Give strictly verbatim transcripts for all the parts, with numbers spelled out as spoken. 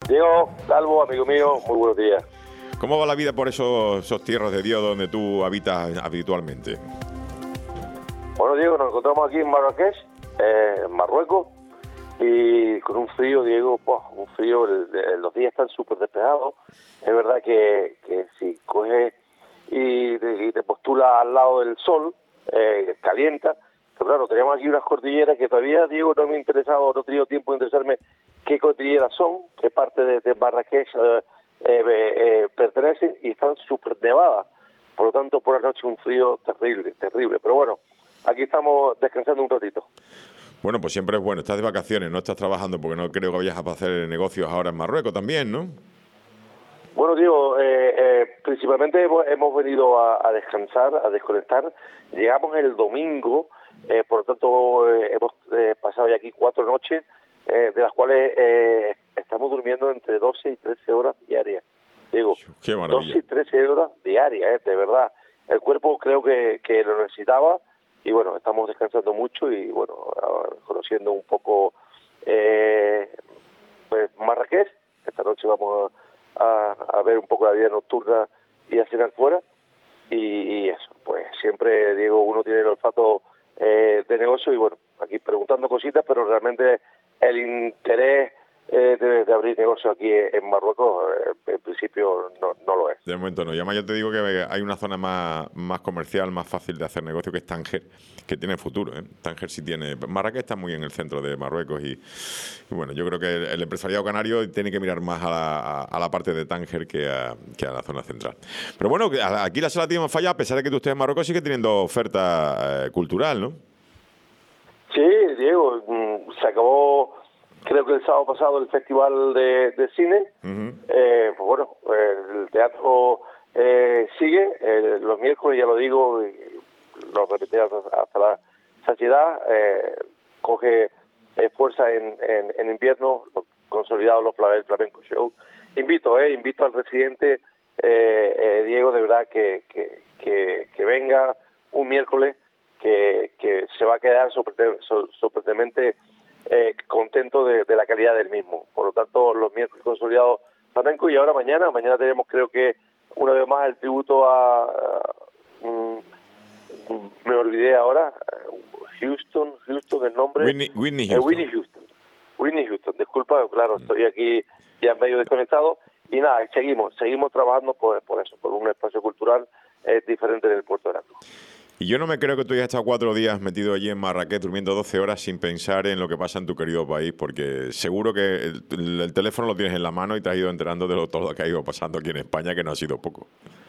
Diego Calvo, amigo mío, muy buenos días. ¿Cómo va la vida por esos, esos tierras de Dios donde tú habitas habitualmente? Bueno, Diego, nos encontramos aquí en Marrakech, eh, en Marruecos, y con un frío, Diego, pues, un frío, el, el, los días están súper despejados. Es verdad que, que si coges y te, y te postulas al lado del sol, eh, calienta, pero claro, tenemos aquí unas cordilleras que todavía, Diego, no me ha interesado, no he tenido tiempo de interesarme qué cordilleras son, qué parte de, de Marrakech eh, eh, eh, pertenecen, y están súper nevadas. Por lo tanto, por la noche un frío terrible, terrible. Pero bueno, aquí estamos descansando un ratito. Bueno, pues siempre es bueno. Estás de vacaciones, no estás trabajando, porque no creo que vayas a hacer negocios ahora en Marruecos también, ¿no? Bueno, Diego, eh, eh, principalmente hemos, hemos venido a, a descansar, a desconectar. Llegamos el domingo, eh, por lo tanto eh, hemos eh, pasado ya aquí cuatro noches, eh, de las cuales eh, estamos durmiendo entre doce y trece horas diarias. Digo, qué maravilla. doce y trece horas diarias, eh, de verdad. El cuerpo creo que, que lo necesitaba, y bueno, estamos descansando mucho y bueno, conociendo un poco eh, pues Marrakech. Esta noche vamos a, a ver un poco la vida nocturna y a cenar fuera, y, y eso, pues siempre, Diego, uno tiene el olfato eh, de negocio, y bueno, aquí preguntando cositas, pero realmente el interés eh, de, de abrir negocio aquí en Marruecos eh, en principio no, no lo es. De momento no. Y además yo te digo que hay una zona más, más comercial, más fácil de hacer negocio, que es Tánger, que tiene futuro, ¿eh? Tánger sí tiene... Marrakech está muy en el centro de Marruecos y, y bueno, yo creo que el, el empresariado canario tiene que mirar más a la, a, a la parte de Tánger que a, que a la zona central. Pero bueno, aquí la Sala tiene más falla, a pesar de que tú estés en Marruecos, sigue teniendo oferta eh, cultural, ¿no? Sí, Diego, se acabó... Creo que el sábado pasado el Festival de, de Cine, uh-huh. eh, pues bueno, el teatro eh, sigue, eh, los miércoles, ya lo digo, y lo repetiré hasta, hasta la saciedad, eh, coge eh, fuerza en, en, en invierno, consolidados los el Flamenco Show. Invito, eh, invito al residente, eh, eh, Diego, de verdad, que, que, que, que venga un miércoles, que, que se va a quedar sorprendentemente Eh, contento de, de la calidad del mismo. Por lo tanto, los miércoles consolidados flamenco, y ahora mañana, mañana tenemos, creo que una vez más, el tributo a, a um, me olvidé ahora, Houston, Houston el nombre, Whitney, Whitney eh, Houston. Whitney Houston, Whitney Houston, disculpa, claro, estoy aquí ya medio desconectado, y nada, seguimos, seguimos trabajando por, por eso, por un espacio cultural eh, diferente del Puerto de Grande. Y yo no me creo que tú hayas estado cuatro días metido allí en Marrakech durmiendo doce horas sin pensar en lo que pasa en tu querido país, porque seguro que el, el teléfono lo tienes en la mano y te has ido enterando de lo, todo lo que ha ido pasando aquí en España, que no ha sido poco.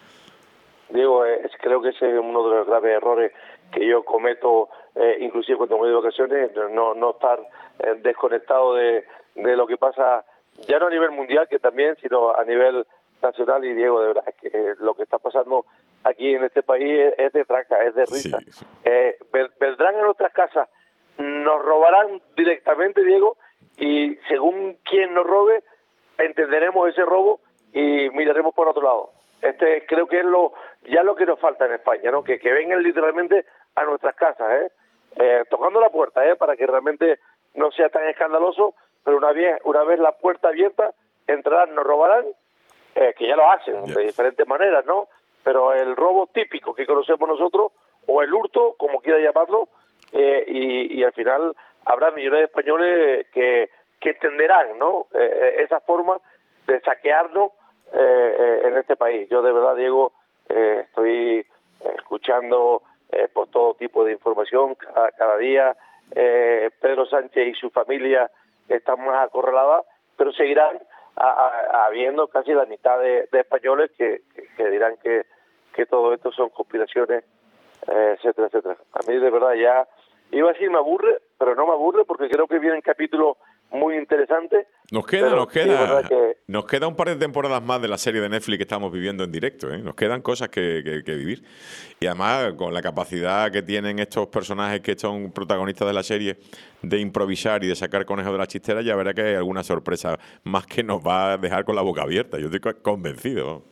Diego, eh, creo que ese es uno de los graves errores que yo cometo, eh, inclusive cuando me voy de vacaciones, no, no estar eh, desconectado de, de lo que pasa, ya no a nivel mundial, que también, sino a nivel nacional. Y Diego, de verdad, es que eh, lo que está pasando aquí en este país es, es de traca, es de risa. Sí, sí. Eh, vendrán a nuestras casas, nos robarán directamente, Diego, y según quien nos robe, entenderemos ese robo y miraremos por otro lado. Este creo que es lo ya lo que nos falta en España, ¿no? Que, que vengan literalmente a nuestras casas, ¿eh? Eh, tocando la puerta, ¿eh? Para que realmente no sea tan escandaloso, pero una vez, una vez la puerta abierta, entrarán, nos robarán, eh, que ya lo hacen de diferentes maneras, ¿no? Pero el robo típico que conocemos nosotros, o el hurto, como quiera llamarlo, eh, y, y al final habrá millones de españoles que, que entenderán, ¿no? Eh, esa forma de saquearnos eh, eh, en este país. Yo de verdad, Diego, eh, estoy escuchando eh, por todo tipo de información cada, cada día. Eh, Pedro Sánchez y su familia están más acorraladas, pero seguirán a, a, habiendo casi la mitad de, de españoles que, que, que dirán que, que todo esto son conspiraciones, eh, etcétera, etcétera. A mí de verdad ya, iba a decir me aburre, pero no me aburre porque creo que vienen capítulos muy interesantes. Nos queda, nos queda, que... nos queda un par de temporadas más de la serie de Netflix que estamos viviendo en directo, ¿eh? Nos quedan cosas que, que, que vivir. Y además, con la capacidad que tienen estos personajes que son protagonistas de la serie de improvisar y de sacar conejos de la chistera, ya verá que hay alguna sorpresa más que nos va a dejar con la boca abierta. Yo estoy convencido.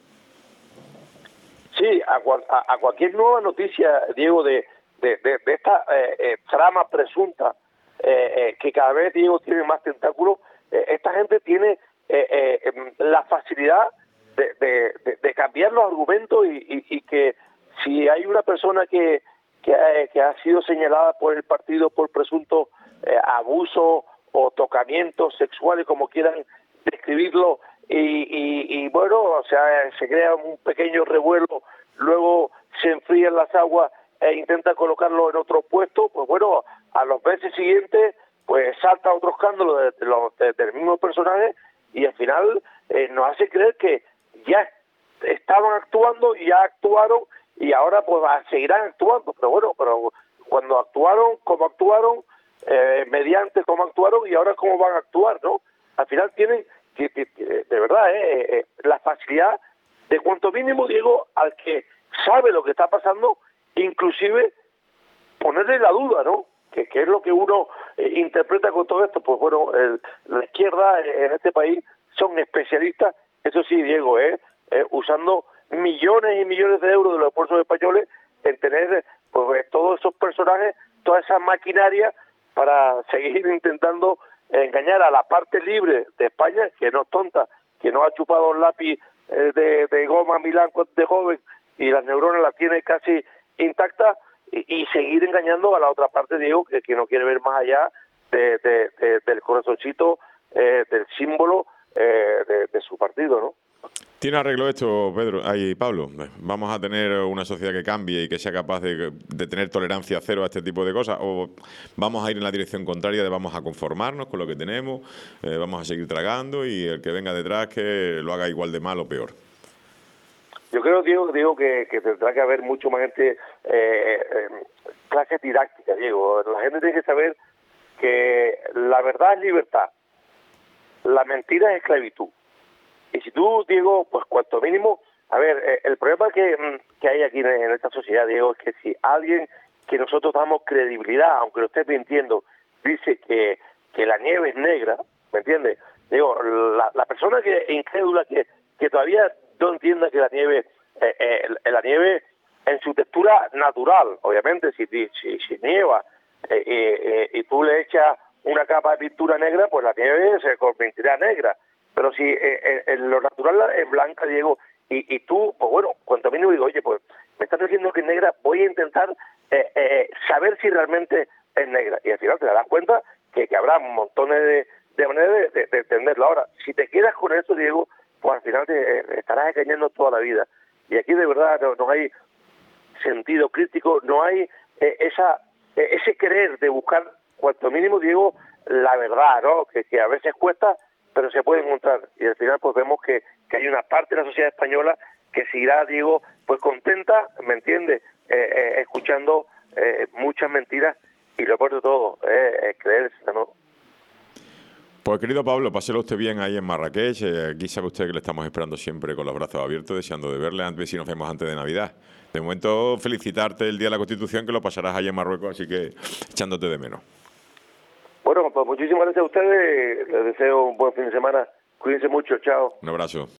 Sí, a, a, a cualquier nueva noticia, Diego, de, de, de, de esta eh, eh, trama presunta, eh, eh, que cada vez, Diego, tiene más tentáculos, eh, esta gente tiene eh, eh, la facilidad de, de, de, de cambiar los argumentos y, y, y que si hay una persona que, que, ha, que ha sido señalada por el partido por presunto eh, abuso o tocamientos sexuales, como quieran describirlo, y, y, y bueno, o sea, se crea un pequeño revuelo, luego se enfrían las aguas e intenta colocarlo en otro puesto, pues bueno, a los meses siguientes pues salta otro escándalo de, de los, de, del mismo personaje y al final eh, nos hace creer que ya estaban actuando y ya actuaron y ahora pues seguirán actuando, pero bueno, pero cuando actuaron, cómo actuaron, eh, mediante cómo actuaron y ahora cómo van a actuar, ¿no? Al final tienen, que, que, que, de verdad, eh, eh, la facilidad de cuanto mínimo, Diego, al que sabe lo que está pasando, inclusive ponerle la duda, ¿no? Que, que es lo que uno eh, interpreta con todo esto. Pues bueno, el, la izquierda eh, en este país son especialistas, eso sí, Diego, eh, eh, usando millones y millones de euros de los esfuerzos españoles en tener pues todos esos personajes, toda esa maquinaria para seguir intentando engañar a la parte libre de España, que no es tonta, que no ha chupado un lápiz eh, de, de goma Milán de joven y las neuronas las tiene casi intactas, y, y seguir engañando a la otra parte, Diego, que, que no quiere ver más allá de, de, de, del corazoncito, eh, del símbolo eh, de, de su partido, ¿no? ¿Tiene arreglo esto, Pedro? Ay, Pablo, ¿vamos a tener una sociedad que cambie y que sea capaz de, de tener tolerancia cero a este tipo de cosas? ¿O vamos a ir en la dirección contraria de vamos a conformarnos con lo que tenemos, eh, vamos a seguir tragando y el que venga detrás que lo haga igual de mal o peor? Yo creo, Diego, Diego que, que tendrá que haber mucho más gente, eh, eh, clases didácticas, Diego. La gente tiene que saber que la verdad es libertad, la mentira es esclavitud. Y si tú, Diego, pues cuanto mínimo, a ver, eh, el problema que, que hay aquí en, en esta sociedad, Diego, es que si alguien que nosotros damos credibilidad, aunque lo estés mintiendo, dice que, que la nieve es negra, ¿me entiendes? Digo, la, la persona que incrédula, que, que todavía no entienda que la nieve, eh, eh, la nieve en su textura natural, obviamente, si, si, si nieva eh, eh, y tú le echas una capa de pintura negra, pues la nieve se convertirá negra. Pero si eh, eh, lo natural es blanca, Diego, y, y tú, pues bueno, cuanto mínimo digo, oye, pues me estás diciendo que es negra, voy a intentar eh, eh, saber si realmente es negra. Y al final te darás cuenta que, que habrá montones de, de maneras de, de, de entenderlo. Ahora, si te quedas con eso, Diego, pues al final te eh, estarás engañando toda la vida. Y aquí de verdad no, no hay sentido crítico, no hay eh, esa eh, ese querer de buscar, cuanto mínimo, Diego, la verdad, ¿no? Que, que a veces cuesta, pero se puede encontrar, y al final pues vemos que, que hay una parte de la sociedad española que seguirá, Diego, pues contenta, ¿me entiendes?, eh, eh, escuchando eh, muchas mentiras, y lo peor de todo eh, es creerse, ¿no? Pues querido Pablo, páselo usted bien ahí en Marrakech, eh, aquí sabe usted que le estamos esperando siempre con los brazos abiertos, deseando de verle, antes si nos vemos antes de Navidad. De momento, felicitarte el Día de la Constitución, que lo pasarás allí en Marruecos, así que echándote de menos. Bueno, pues muchísimas gracias a ustedes, les deseo un buen fin de semana, cuídense mucho, chao. Un abrazo.